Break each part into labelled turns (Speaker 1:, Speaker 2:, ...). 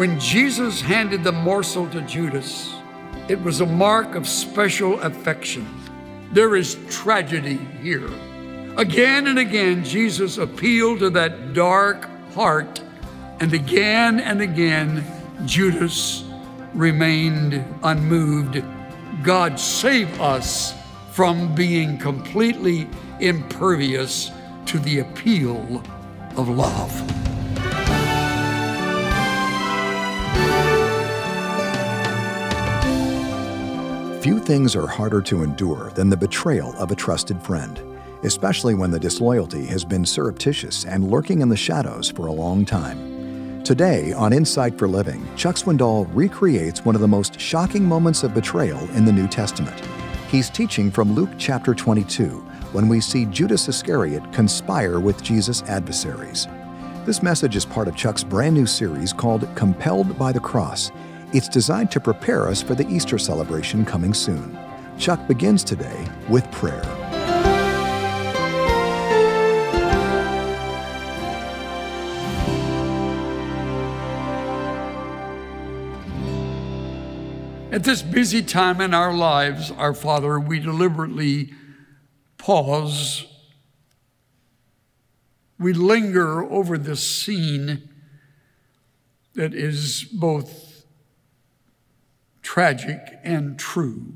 Speaker 1: When Jesus handed the morsel to Judas, it was a mark of special affection. There is tragedy here. Again and again, Jesus appealed to that dark heart, and again, Judas remained unmoved. God save us from being completely impervious to the appeal of love.
Speaker 2: Few things are harder to endure than the betrayal of a trusted friend, especially when the disloyalty has been surreptitious and lurking in the shadows for a long time. Today on Insight for Living, Chuck Swindoll recreates one of the most shocking moments of betrayal in the New Testament. He's teaching from Luke chapter 22, when we see Judas Iscariot conspire with Jesus' adversaries. This message is part of Chuck's brand new series called Compelled by the Cross. It's designed to prepare us for the Easter celebration coming soon. Chuck begins today with prayer.
Speaker 1: At this busy time in our lives, our Father, we deliberately pause. We linger over this scene that is both tragic and true.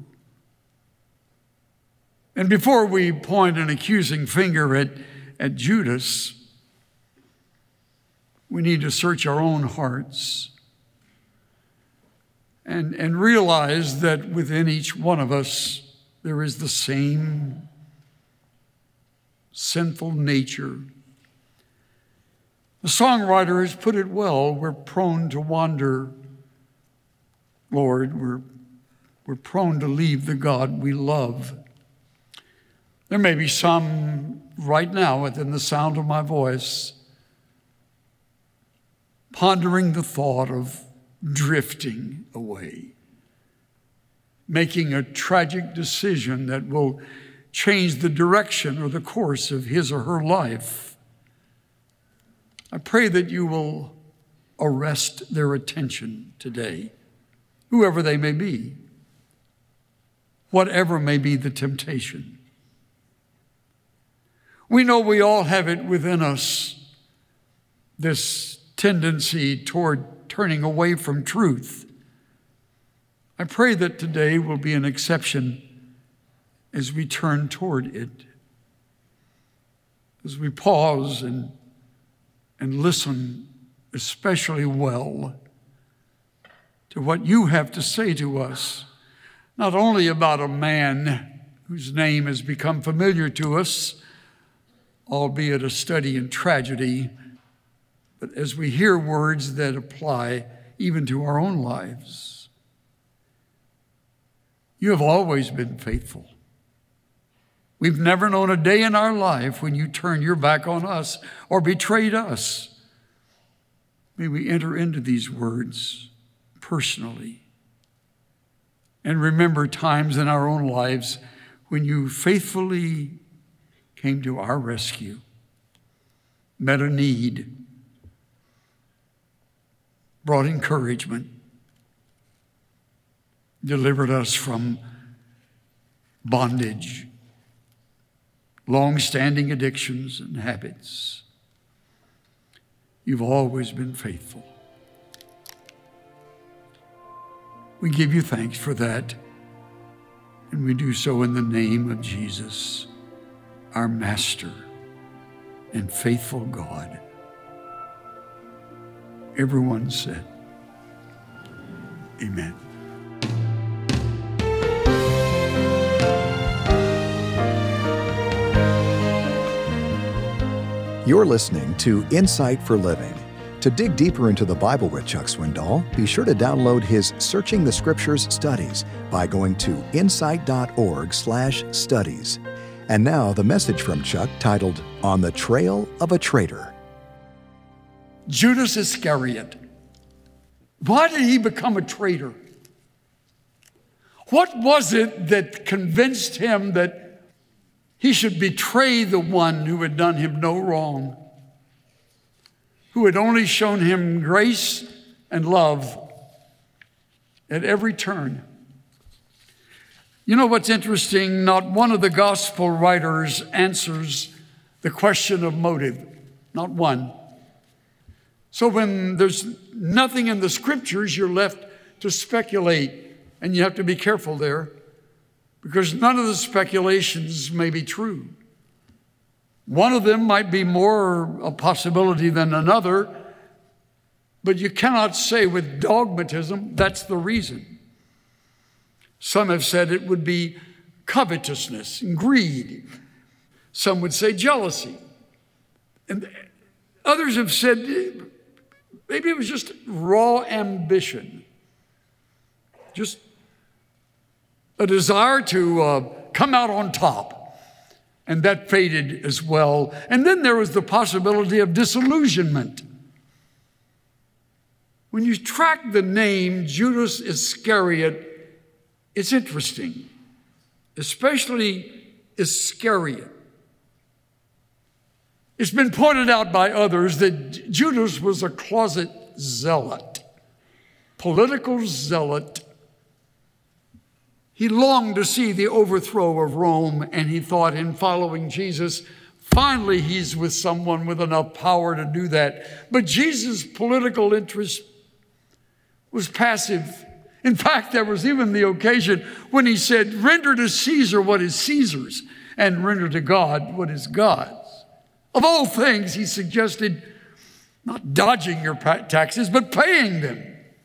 Speaker 1: And before we point an accusing finger at Judas, we need to search our own hearts and realize that within each one of us there is the same sinful nature. The songwriter has put it well. We're prone to wander, Lord. We're prone to leave the God we love. There may be some right now within the sound of my voice pondering the thought of drifting away, making a tragic decision that will change the direction or the course of his or her life. I pray that you will arrest their attention today, whoever they may be, whatever may be the temptation. We know we all have it within us, this tendency toward turning away from truth. I pray that today will be an exception as we turn toward it, as we pause and listen especially well to what you have to say to us, not only about a man whose name has become familiar to us, albeit a study in tragedy, but as we hear words that apply even to our own lives. You have always been faithful. We've never known a day in our life when you turned your back on us or betrayed us. May we enter into these words personally and remember times in our own lives when you faithfully came to our rescue, met a need, brought encouragement, delivered us from bondage, long-standing addictions and habits. You've always been faithful. We give you thanks for that, and we do so in the name of Jesus, our Master and faithful God. Everyone said, amen.
Speaker 2: You're listening to Insight for Living. To dig deeper into the Bible with Chuck Swindoll, be sure to download his Searching the Scriptures studies by going to insight.org/studies. And now the message from Chuck titled, On the Trail of a Traitor.
Speaker 1: Judas Iscariot. Why did he become a traitor? What was it that convinced him that he should betray the one who had done him no wrong, who had only shown him grace and love at every turn. You know what's interesting? Not one of the gospel writers answers the question of motive. Not one. So when there's nothing in the scriptures, you're left to speculate, and you have to be careful there, because none of the speculations may be true. One of them might be more a possibility than another, but you cannot say with dogmatism that's the reason. Some have said it would be covetousness and greed. Some would say jealousy. And others have said maybe it was just raw ambition, just a desire to come out on top. And that faded as well. And then there was the possibility of disillusionment. When you track the name Judas Iscariot, it's interesting, especially Iscariot. It's been pointed out by others that Judas was a closet zealot, political zealot. He longed to see the overthrow of Rome, and he thought in following Jesus, finally he's with someone with enough power to do that. But Jesus' political interest was passive. In fact, there was even the occasion when he said, render to Caesar what is Caesar's, and render to God what is God's. Of all things, he suggested not dodging your taxes, but paying them.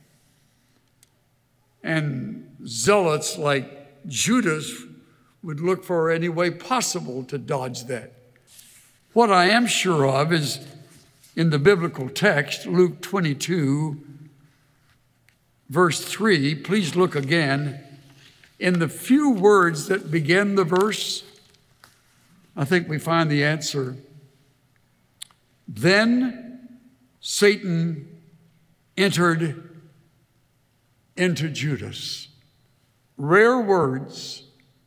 Speaker 1: And zealots like Judas would look for any way possible to dodge that. What I am sure of is in the biblical text, Luke 22, verse 3, please look again. In the few words that begin the verse, I think we find the answer. Then Satan entered into Judas. Rare words.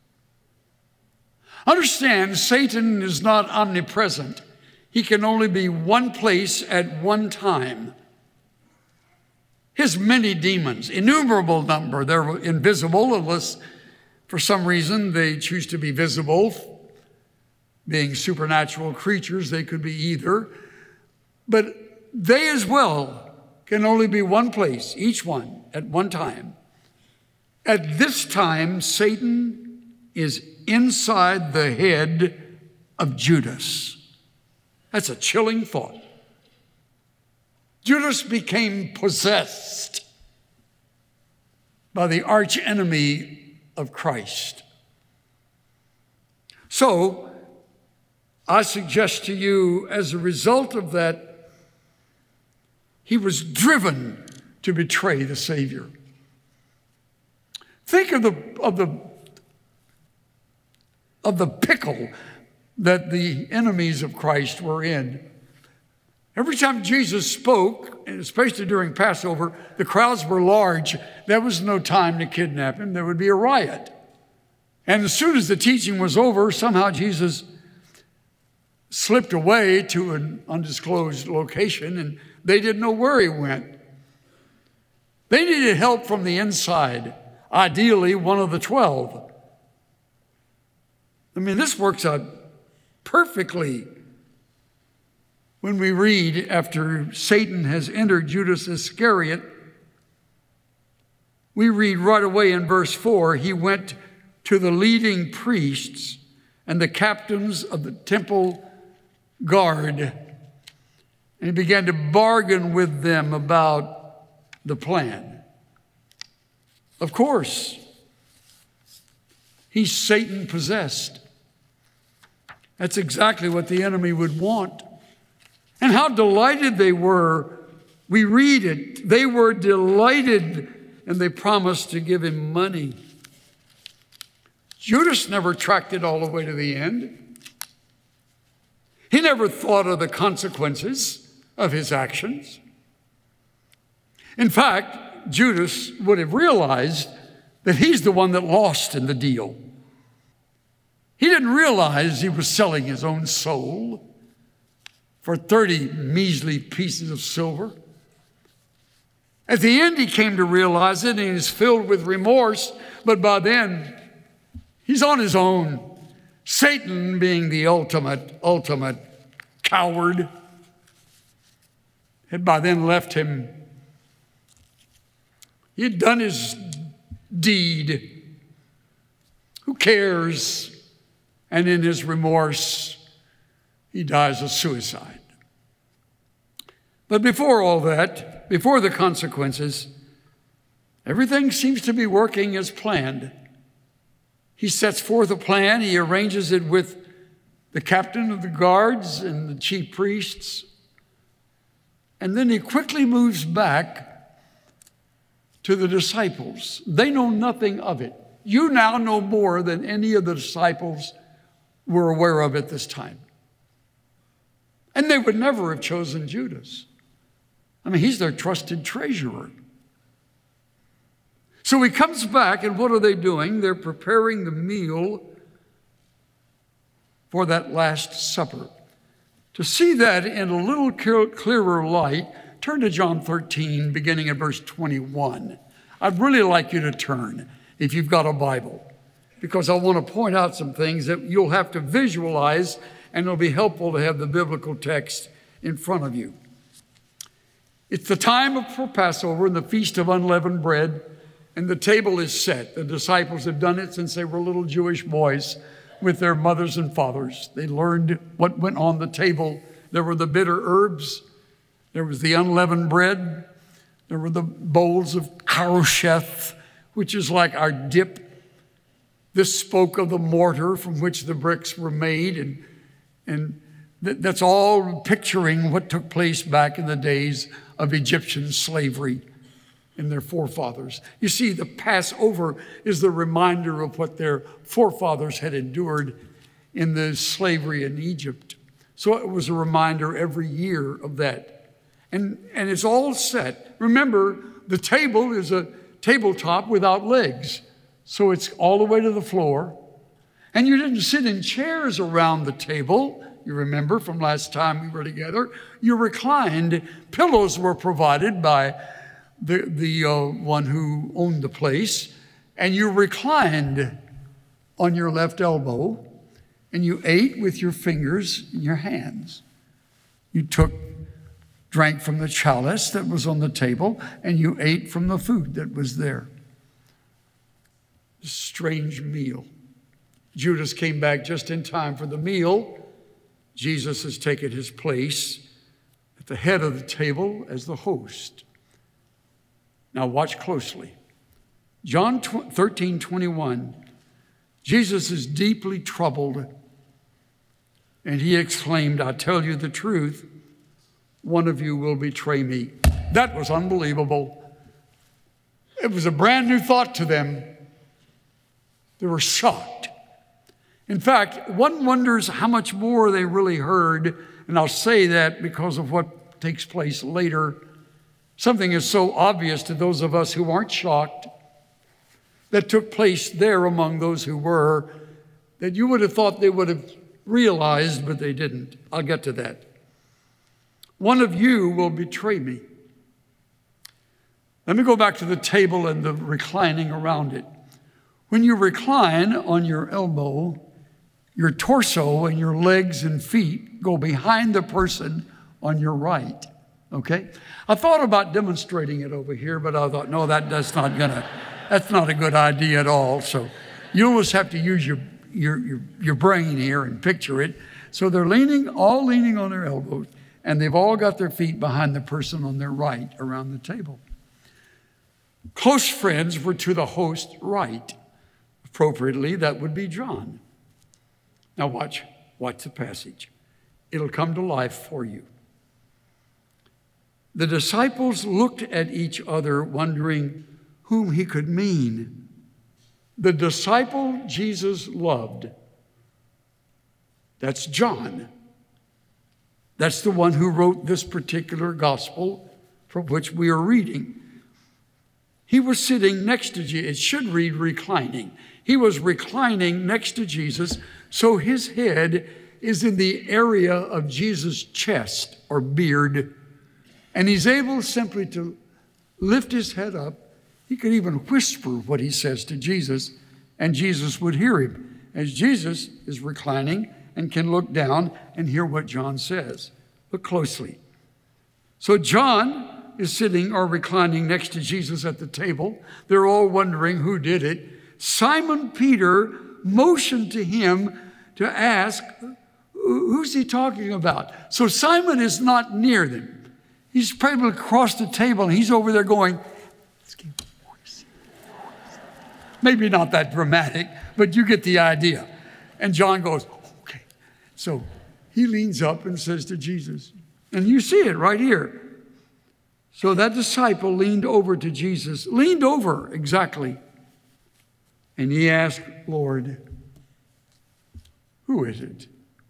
Speaker 1: Understand, Satan is not omnipresent. He can only be one place at one time. His many demons, innumerable number, they're invisible unless for some reason they choose to be visible. Being supernatural creatures, they could be either. But they as well can only be one place, each one at one time. At this time, Satan is inside the head of Judas. That's a chilling thought. Judas became possessed by the archenemy of Christ. So, I suggest to you, as a result of that, he was driven to betray the Savior. Think of the pickle that the enemies of Christ were in. Every time Jesus spoke, and especially during Passover, the crowds were large. There was no time to kidnap him. There would be a riot. And as soon as the teaching was over, somehow Jesus slipped away to an undisclosed location, and they didn't know where he went. They needed help from the inside, ideally one of the 12. I mean, this works out perfectly when we read after Satan has entered Judas Iscariot. We read right away in verse 4, he went to the leading priests and the captains of the temple guard, and he began to bargain with them about the plan. Of course, he's Satan possessed. That's exactly what the enemy would want. And how delighted they were. We read it. They were delighted, and they promised to give him money. Judas never tracked it all the way to the end. He never thought of the consequences of his actions. In fact, Judas would have realized that he's the one that lost in the deal. He didn't realize he was selling his own soul for 30 measly pieces of silver. At the end, he came to realize it, and he's filled with remorse, but by then, he's on his own. Satan, being the ultimate coward, had by then left him. He had done his deed. Who cares? And in his remorse, he dies of suicide. But before all that, before the consequences, everything seems to be working as planned. He sets forth a plan. He arranges it with the captain of the guards and the chief priests. And then he quickly moves back to the disciples. They know nothing of it. You now know more than any of the disciples were aware of at this time. And they would never have chosen Judas. I mean, he's their trusted treasurer. So he comes back, and what are they doing? They're preparing the meal for that Last Supper. To see that in a little clearer light, turn to John 13, beginning at verse 21. I'd really like you to turn, if you've got a Bible, because I want to point out some things that you'll have to visualize, and it'll be helpful to have the biblical text in front of you. It's the time for Passover and the Feast of Unleavened Bread, and the table is set. The disciples have done it since they were little Jewish boys with their mothers and fathers. They learned what went on the table. There were the bitter herbs. There was the unleavened bread. There were the bowls of karosheth, which is like our dip. This spoke of the mortar from which the bricks were made, and that's all picturing what took place back in the days of Egyptian slavery in their forefathers. You see, the Passover is the reminder of what their forefathers had endured in the slavery in Egypt. So it was a reminder every year of that. And it's all set. Remember, the table is a tabletop without legs. So it's all the way to the floor. And you didn't sit in chairs around the table. You remember from last time we were together. You reclined. Pillows were provided by the one who owned the place, and you reclined on your left elbow, and you ate with your fingers in your hands. You drank from the chalice that was on the table, and you ate from the food that was there. A strange meal. Judas came back just in time for the meal. Jesus has taken his place at the head of the table as the host. Now watch closely. John 13:21. Jesus is deeply troubled, and he exclaimed, I tell you the truth, one of you will betray me. That was unbelievable. It was a brand new thought to them. They were shocked. In fact, one wonders how much more they really heard, and I'll say that because of what takes place later. Something is so obvious to those of us who aren't shocked that took place there among those who were, that you would have thought they would have realized, but they didn't. I'll get to that. One of you will betray me. Let me go back to the table and the reclining around it. When you recline on your elbow, your torso and your legs and feet go behind the person on your right. Okay? I thought about demonstrating it over here, but I thought, no, that's not a good idea at all. So you always have to use your brain here and picture it. So they're all leaning on their elbows, and they've all got their feet behind the person on their right around the table. Close friends were to the host's right. Appropriately, that would be John. Now watch the passage. It'll come to life for you. The disciples looked at each other, wondering whom he could mean. The disciple Jesus loved, that's John. That's the one who wrote this particular gospel from which we are reading. He was sitting next to Jesus. It should read reclining. He was reclining next to Jesus, so his head is in the area of Jesus' chest or beard, and he's able simply to lift his head up. He could even whisper what he says to Jesus, and Jesus would hear him, as Jesus is reclining and can look down and hear what John says. Look closely. So John is sitting or reclining next to Jesus at the table. They're all wondering who did it. Simon Peter motioned to him to ask, who's he talking about? So Simon is not near them. He's probably across the table, and he's over there going, maybe not that dramatic, but you get the idea. And John goes, okay. So he leans up and says to Jesus, and you see it right here. So that disciple leaned over to Jesus, leaned over exactly. And he asked, Lord, who is it?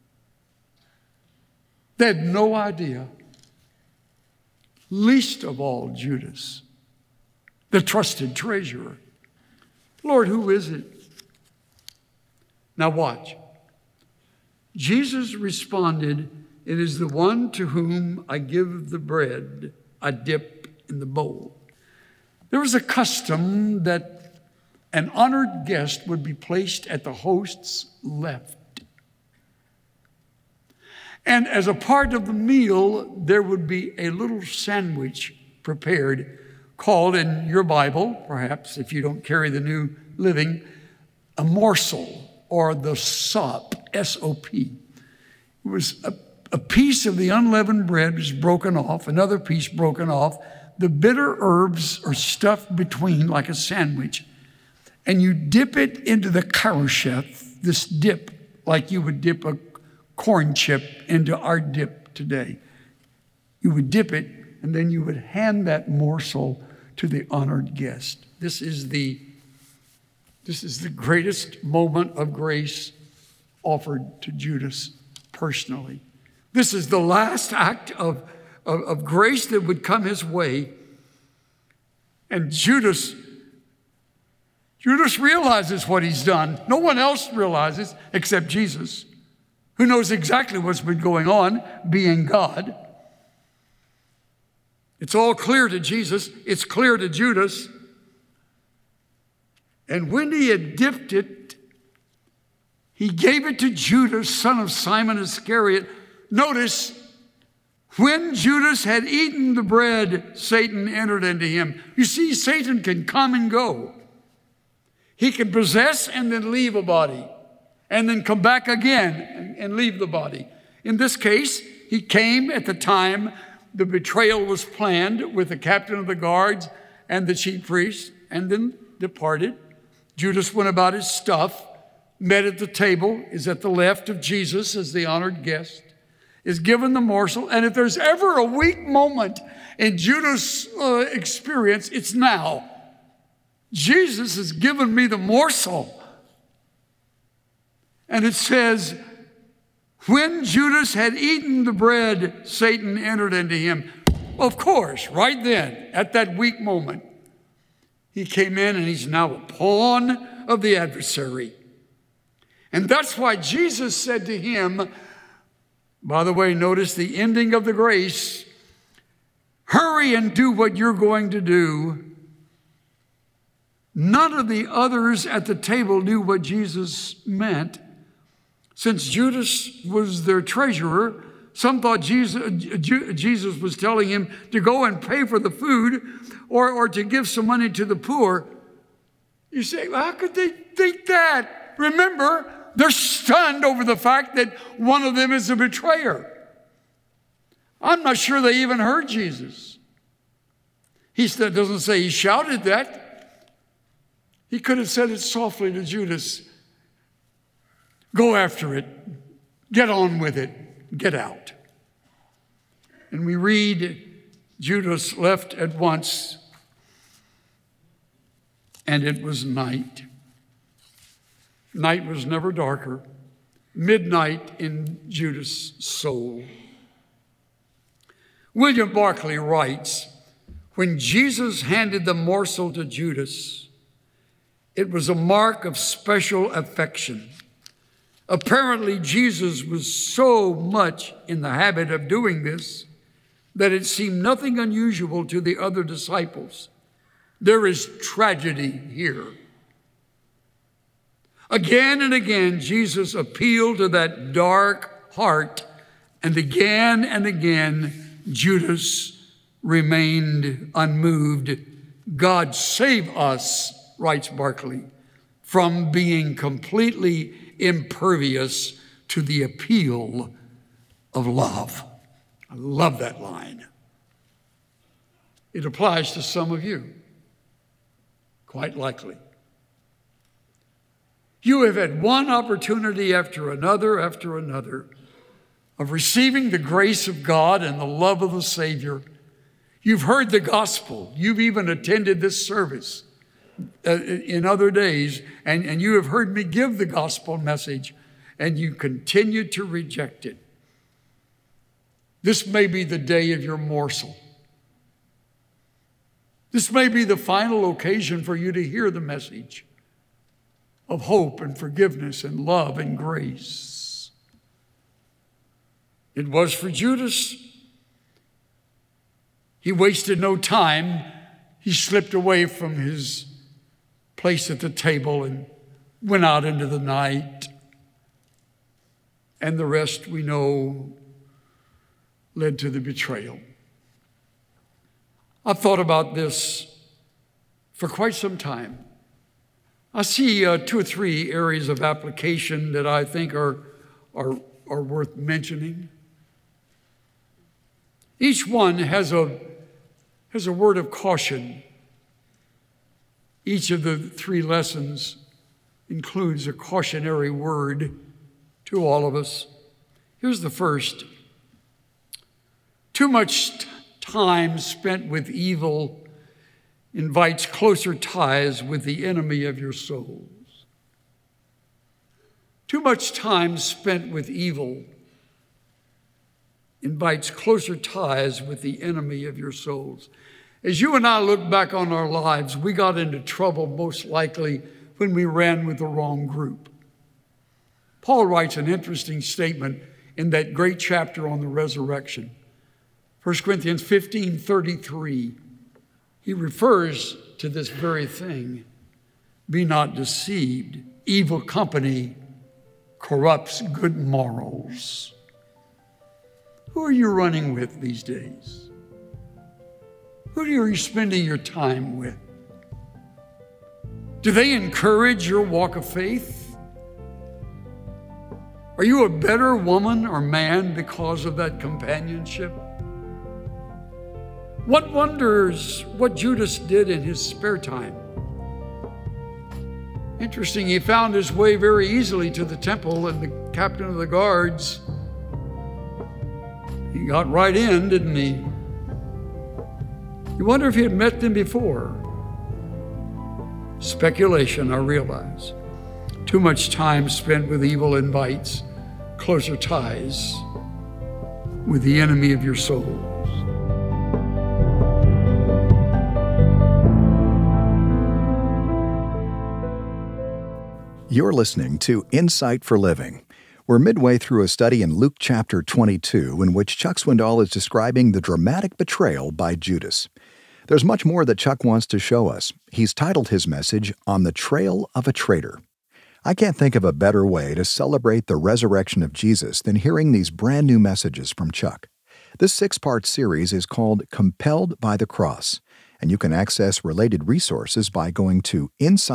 Speaker 1: They had no idea. Least of all Judas, the trusted treasurer. Lord, who is it? Now watch. Jesus responded, it is the one to whom I give the bread I dip in the bowl. There was a custom that an honored guest would be placed at the host's left. And as a part of the meal, there would be a little sandwich prepared called in your Bible, perhaps if you don't carry the New Living, a morsel or the sop, S-O-P. It was a piece of the unleavened bread was broken off, another piece broken off. The bitter herbs are stuffed between like a sandwich. And you dip it into the karosheth, this dip, like you would dip a corn chip into our dip today. You would dip it, and then you would hand that morsel to the honored guest. This is the greatest moment of grace offered to Judas personally. This is the last act of grace that would come his way. And Judas realizes what he's done. No one else realizes except Jesus, who knows exactly what's been going on, being God. It's all clear to Jesus. It's clear to Judas. And when he had dipped it, he gave it to Judas, son of Simon Iscariot. Notice, when Judas had eaten the bread, Satan entered into him. You see, Satan can come and go. He can possess and then leave a body, and then come back again and leave the body. In this case, he came at the time the betrayal was planned with the captain of the guards and the chief priests, and then departed. Judas went about his stuff, met at the table, is at the left of Jesus as the honored guest, is given the morsel. And if there's ever a weak moment in Judas' experience, it's now. Jesus has given me the morsel. And it says, when Judas had eaten the bread, Satan entered into him. Of course, right then, at that weak moment, he came in and he's now a pawn of the adversary. And that's why Jesus said to him, by the way, notice the ending of the grace, hurry and do what you're going to do. None of the others at the table knew what Jesus meant. Since Judas was their treasurer, some thought Jesus was telling him to go and pay for the food or to give some money to the poor. You say, well, how could they think that? Remember, they're stunned over the fact that one of them is a betrayer. I'm not sure they even heard Jesus. He doesn't say he shouted that. He could have said it softly to Judas. Go after it. Get on with it. Get out. And we read, Judas left at once, and it was night. Night was never darker. Midnight in Judas' soul. William Barclay writes, when Jesus handed the morsel to Judas, it was a mark of special affection. Apparently, Jesus was so much in the habit of doing this that it seemed nothing unusual to the other disciples. There is tragedy here. Again and again, Jesus appealed to that dark heart, and again, Judas remained unmoved. God save us, writes Barclay, from being completely impervious to the appeal of love. I love that line. It applies to some of you, quite likely. You have had one opportunity after another of receiving the grace of God and the love of the Savior. You've heard the gospel. You've even attended this service in other days, and you have heard me give the gospel message, and you continue to reject it. This may be the day of your morsel. This may be the final occasion for you to hear the message of hope and forgiveness and love and grace. It was for Judas. He wasted no time. He slipped away from his place at the table and went out into the night. And the rest we know led to the betrayal. I've thought about this for quite some time. I see 2 or 3 areas of application that I think are worth mentioning. Each one has a word of caution. Each of the 3 lessons includes a cautionary word to all of us. Here's the first. Too much time spent with evil invites closer ties with the enemy of your souls. Too much time spent with evil invites closer ties with the enemy of your souls. As you and I look back on our lives, we got into trouble most likely when we ran with the wrong group. Paul writes an interesting statement in that great chapter on the resurrection. 1 Corinthians 15:33. He refers to this very thing. Be not deceived. Evil company corrupts good morals. Who are you running with these days? Who are you spending your time with? Do they encourage your walk of faith? Are you a better woman or man because of that companionship? What wonders what Judas did in his spare time. Interesting, he found his way very easily to the temple, and the captain of the guards, he got right in, didn't he? You wonder if he had met them before. Speculation, I realize. Too much time spent with evil invites closer ties with the enemy of your soul.
Speaker 2: You're listening to Insight for Living. We're midway through a study in Luke chapter 22 in which Chuck Swindoll is describing the dramatic betrayal by Judas. There's much more that Chuck wants to show us. He's titled his message, On the Trail of a Traitor. I can't think of a better way to celebrate the resurrection of Jesus than hearing these brand new messages from Chuck. This 6-part series is called Compelled by the Cross, and you can access related resources by going to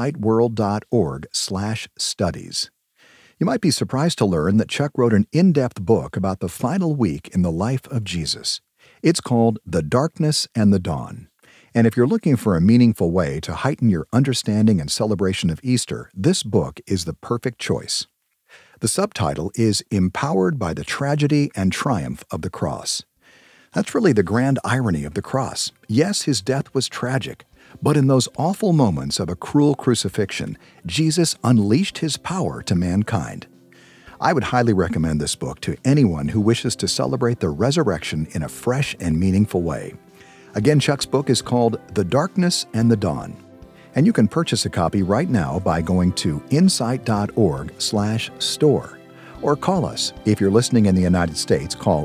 Speaker 2: insightworld.org/studies. You might be surprised to learn that Chuck wrote an in-depth book about the final week in the life of Jesus. It's called The Darkness and the Dawn. And if you're looking for a meaningful way to heighten your understanding and celebration of Easter, this book is the perfect choice. The subtitle is Empowered by the Tragedy and Triumph of the Cross. That's really the grand irony of the cross. Yes, his death was tragic, but in those awful moments of a cruel crucifixion, Jesus unleashed his power to mankind. I would highly recommend this book to anyone who wishes to celebrate the resurrection in a fresh and meaningful way. Again, Chuck's book is called The Darkness and the Dawn, and you can purchase a copy right now by going to insight.org/store. Or call us. If you're listening in the United States, call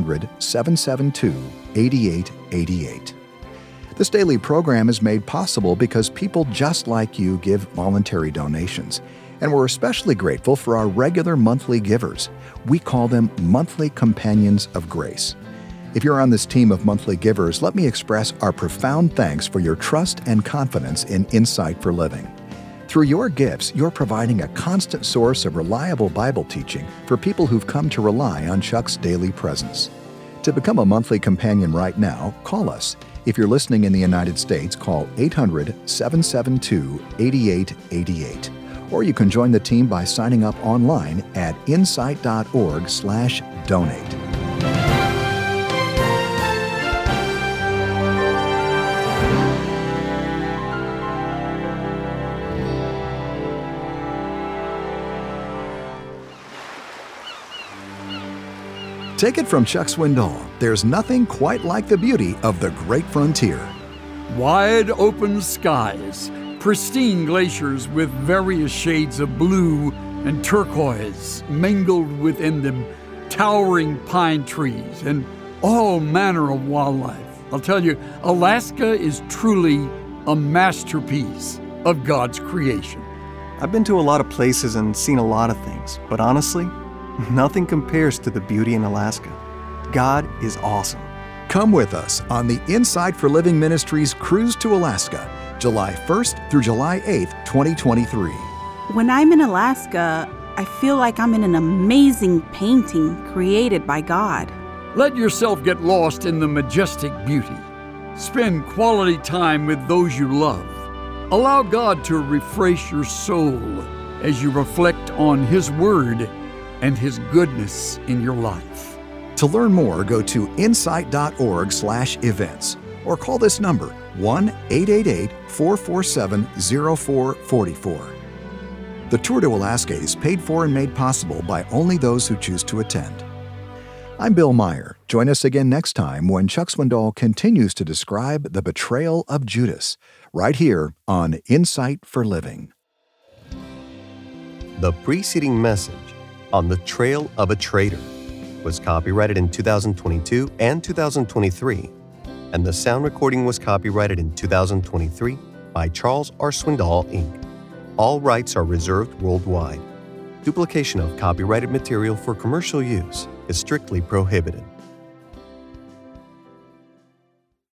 Speaker 2: 800-772-8888. This daily program is made possible because people just like you give voluntary donations. And we're especially grateful for our regular monthly givers. We call them Monthly Companions of Grace. If you're on this team of monthly givers, let me express our profound thanks for your trust and confidence in Insight for Living. Through your gifts, you're providing a constant source of reliable Bible teaching for people who've come to rely on Chuck's daily presence. To become a monthly companion right now, call us. If you're listening in the United States, call 800-772-8888. Or you can join the team by signing up online at insight.org/donate. Take it from Chuck Swindoll, there's nothing quite like the beauty of the Great Frontier.
Speaker 1: Wide open skies, pristine glaciers with various shades of blue and turquoise mingled within them, towering pine trees, and all manner of wildlife. I'll tell you, Alaska is truly a masterpiece of God's creation.
Speaker 3: I've been to a lot of places and seen a lot of things, but honestly, nothing compares to the beauty in Alaska. God is awesome.
Speaker 2: Come with us on the Insight for Living Ministries Cruise to Alaska, July 1st through July 8th, 2023.
Speaker 4: When I'm in Alaska, I feel like I'm in an amazing painting created by God.
Speaker 1: Let yourself get lost in the majestic beauty. Spend quality time with those you love. Allow God to refresh your soul as you reflect on His Word and His goodness in your life.
Speaker 2: To learn more, go to insight.org/events or call this number 1-888-447-0444. The tour to Alaska is paid for and made possible by only those who choose to attend. I'm Bill Meyer. Join us again next time when Chuck Swindoll continues to describe the betrayal of Judas, right here on Insight for Living.
Speaker 5: The preceding message on the trail of a traitor was copyrighted in 2022 and 2023, and the sound recording was copyrighted in 2023 by Charles R. Swindoll, Inc. All rights are reserved worldwide. Duplication of copyrighted material for commercial use is strictly prohibited.